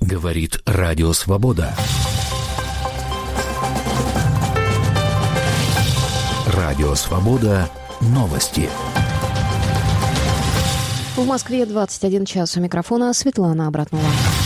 Говорит Радио Свобода. Радио Свобода. Новости. В Москве 21 час. У микрофона Светлана Абратнова.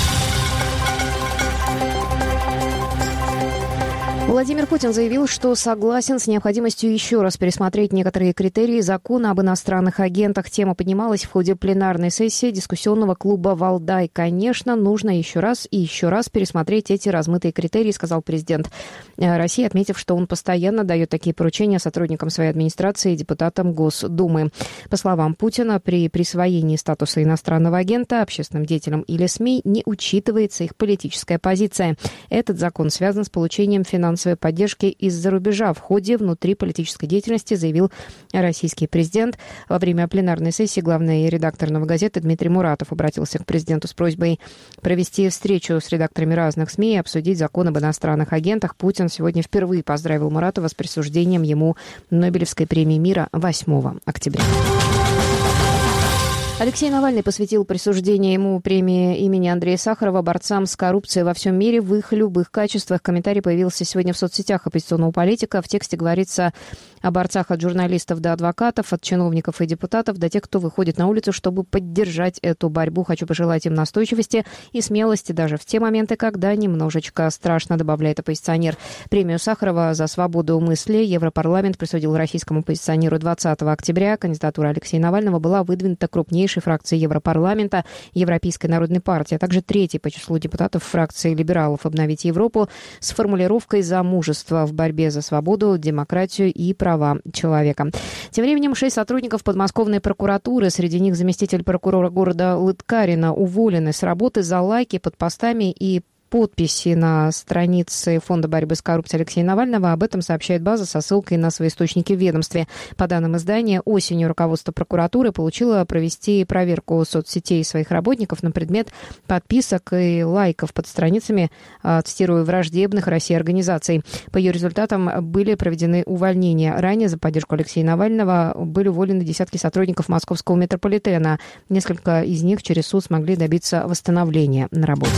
Владимир Путин заявил, что согласен с необходимостью еще раз пересмотреть некоторые критерии закона об иностранных агентах. Тема поднималась в ходе пленарной сессии дискуссионного клуба «Валдай». Конечно, нужно еще раз и еще раз пересмотреть эти размытые критерии, сказал президент России, отметив, что он постоянно дает такие поручения сотрудникам своей администрации и депутатам Госдумы. По словам Путина, при присвоении статуса иностранного агента общественным деятелям или СМИ не учитывается их политическая позиция. Этот закон связан с получением финансовой поддержки из-за рубежа в ходе внутриполитической деятельности, заявил российский президент. Во время пленарной сессии главный редактор «Новой газеты» Дмитрий Муратов обратился к президенту с просьбой провести встречу с редакторами разных СМИ и обсудить закон об иностранных агентах. Путин сегодня впервые поздравил Муратова с присуждением ему Нобелевской премии мира 8 октября. Алексей Навальный посвятил присуждение ему премии имени Андрея Сахарова борцам с коррупцией во всем мире в их любых качествах. Комментарий появился сегодня в соцсетях оппозиционного политика. В тексте говорится о борцах от журналистов до адвокатов, от чиновников и депутатов до тех, кто выходит на улицу, чтобы поддержать эту борьбу. Хочу пожелать им настойчивости и смелости даже в те моменты, когда немножечко страшно, добавляет оппозиционер. Премию Сахарова за свободу мысли Европарламент присудил российскому оппозиционеру 20 октября. Кандидатура Алексея Навального была выдвинута крупнейшей фракции Европарламента, Европейской народной партии, а также третьей по числу депутатов фракции либералов «Обновить Европу» с формулировкой «за мужество в борьбе за свободу, демократию и права человека». Тем временем 6 сотрудников подмосковной прокуратуры, среди них заместитель прокурора города Лыткарина, уволены с работы за лайки под постами и подписи на странице Фонда борьбы с коррупцией Алексея Навального. Об этом сообщает база со ссылкой на свои источники в ведомстве. По данным издания, осенью руководство прокуратуры получило провести проверку соцсетей своих работников на предмет подписок и лайков под страницами, цитирую, враждебных России организаций. По ее результатам были проведены увольнения. Ранее за поддержку Алексея Навального были уволены десятки сотрудников московского метрополитена. Несколько из них через суд смогли добиться восстановления на работе.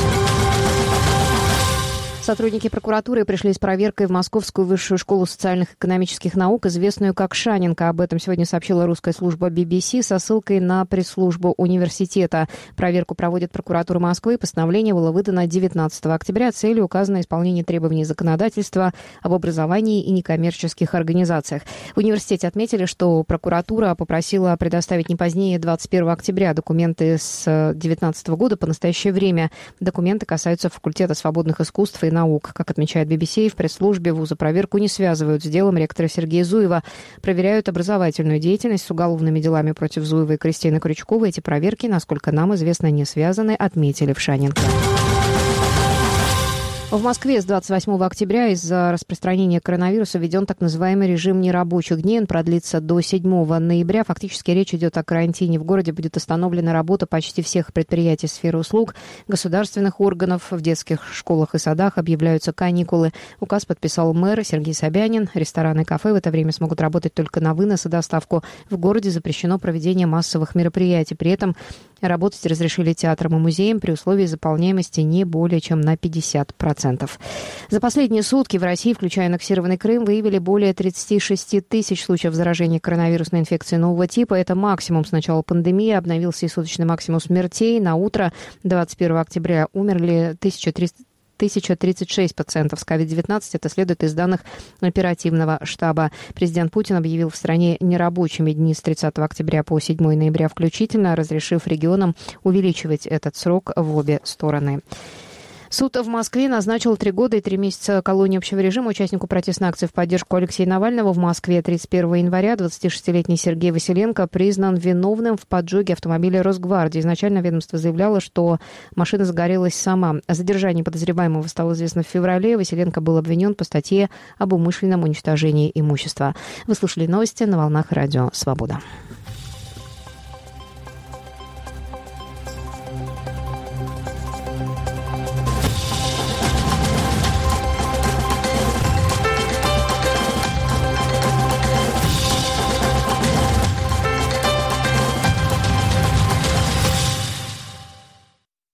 Сотрудники прокуратуры пришли с проверкой в Московскую высшую школу социальных и экономических наук, известную как Шаненко. Об этом сегодня сообщила русская служба BBC со ссылкой на пресс-службу университета. Проверку проводит прокуратура Москвы. Постановление было выдано 19 октября. Целью указано исполнение требований законодательства об образовании и некоммерческих организациях. В университете отметили, что прокуратура попросила предоставить не позднее 21 октября документы с 2019 года по настоящее время. Документы касаются факультета свободных искусств и наук. Как отмечает BBC, в пресс-службе вуза проверку не связывают с делом ректора Сергея Зуева. Проверяют образовательную деятельность с уголовными делами против Зуева и Кристины Крючковой. Эти проверки, насколько нам известно, не связаны, отметили в Шаненко. В Москве с 28 октября из-за распространения коронавируса введен так называемый режим нерабочих дней. Он продлится до 7 ноября. Фактически речь идет о карантине. В городе будет остановлена работа почти всех предприятий сферы услуг, государственных органов. В детских школах и садах объявляются каникулы. Указ подписал мэр Сергей Собянин. Рестораны и кафе в это время смогут работать только на вынос и доставку. В городе запрещено проведение массовых мероприятий. При этом работать разрешили театрам и музеям при условии заполняемости не более чем на 50%. За последние сутки в России, включая аннексированный Крым, выявили более 36 тысяч случаев заражения коронавирусной инфекцией нового типа. Это максимум с начала пандемии. Обновился и суточный максимум смертей. На утро 21 октября умерли 1036 пациентов с COVID-19. Это следует из данных оперативного штаба. Президент Путин объявил в стране нерабочими дни с 30 октября по 7 ноября включительно, разрешив регионам увеличивать этот срок в обе стороны. Суд в Москве назначил 3 года и 3 месяца колонии общего режима участнику протестной акции в поддержку Алексея Навального в Москве 31 января. 26-летний Сергей Василенко признан виновным в поджоге автомобиля Росгвардии. Изначально ведомство заявляло, что машина загорелась сама. О задержании подозреваемого стало известно в феврале. Василенко был обвинен по статье об умышленном уничтожении имущества. Вы слушали новости на волнах Радио Свобода.